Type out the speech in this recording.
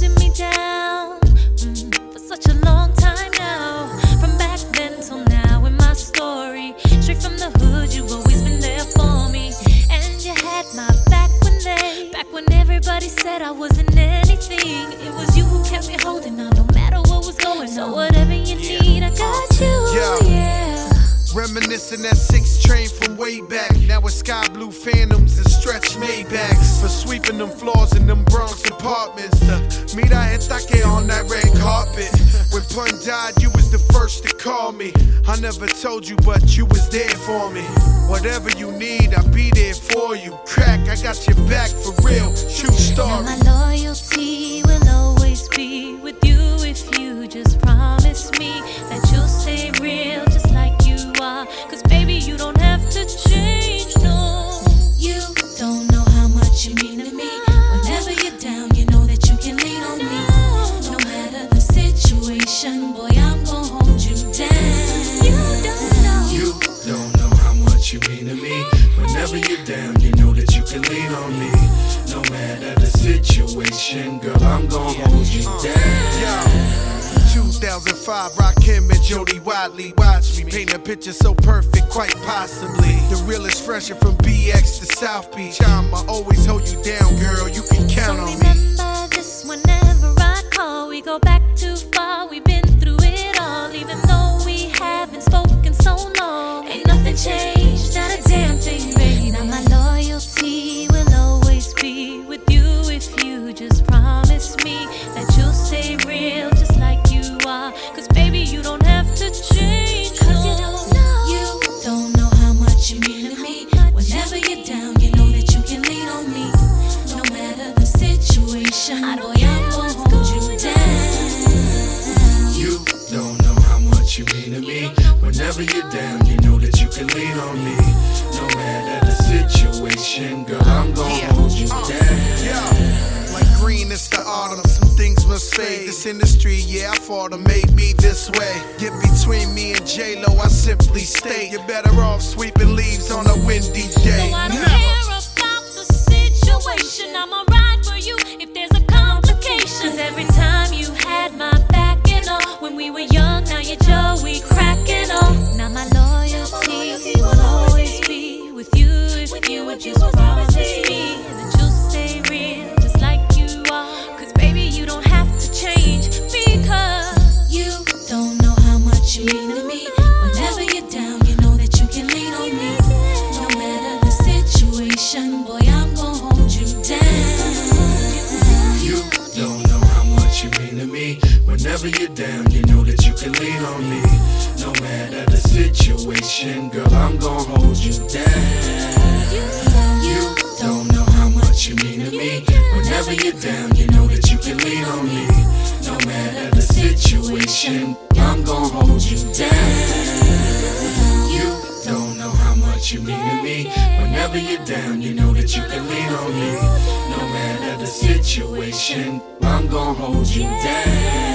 holding me down for such a long time now. From back then till now in my story, straight from the hood, you've always been there for me. And you had my back when everybody said I wasn't anything. It was you who kept me holding on no matter what was going on. So whatever you need, I got you, yeah. Reminiscing that 6 train from way back. Now it's sky blue Phantoms and stretch Maybachs. For sweeping them floors in them Bronx apartments. To meet I had Take on that red carpet. When Pun died, you was the first to call me. I never told you, but you was there for me. Whatever you need, I'll be there for you. Crack, I got your back for real. True story. Now my loyalty will always be with you if you just promise me that you'll stay real just like you are. Cause baby, you don't have to change, no. You don't know how much you mean to me. Whenever you're down, you know that you can lean on me. No matter the situation, boy, I'm gonna hold you down. You don't know how much you mean to me. Whenever you're down, you know that you can lean on me. No matter the situation, girl, I'm gon' hold you down. 2005, Rakim and Jody Watley. Watch me paint a picture so perfect, quite possibly. The realest fresher from BX to South Beach. I'ma always hold you down, girl, you can count on me. Remember this whenever I call. We go back too far, we've been through it all. Even though we haven't spoken so long, ain't nothing changed, not a damn thing, baby. Now my loyalty will always be with you if you just promise me that you'll stay real just like you are. Cause baby, you don't have to change, cause you don't know how much you mean to me. Whenever you're down, you know that you can lean on me. No matter the situation, boy, I'm gonna hold you down. You don't know how much you mean to me. Whenever you're down, you know that you can lean on me. No matter the situation, girl, I'm gonna hold you down. Like green, it's the autumn, some things must fade. This industry, yeah, I fought them, made me this way. Get between me and J-Lo, I simply state, you're better off sweeping leaves on a windy day. So I don't care about the situation, I'ma ride for you if there's a complication. Cause every time you had my back and all, when we were young, now you're Joey cracking on. Now my loyalty will always be with you if you would just promise me that you'll stay real just like you are. Cause baby, you don't have to change, because you don't know how much you mean to me. Whenever you're down, you know that you can lean on me. No matter the situation, boy, I'm gonna hold you down. You don't know how much you mean to me. Whenever you're down, you know that you can lean on me. No matter the situation, girl, I'm gon' hold you down. You don't know how much you mean to me. Whenever you're down, you know that you can lean on me. No matter the situation, I'm gon' hold you down. You don't know how much you mean to me. Whenever you're down, you know that you can lean on me. No matter the situation, I'm gon' hold you down.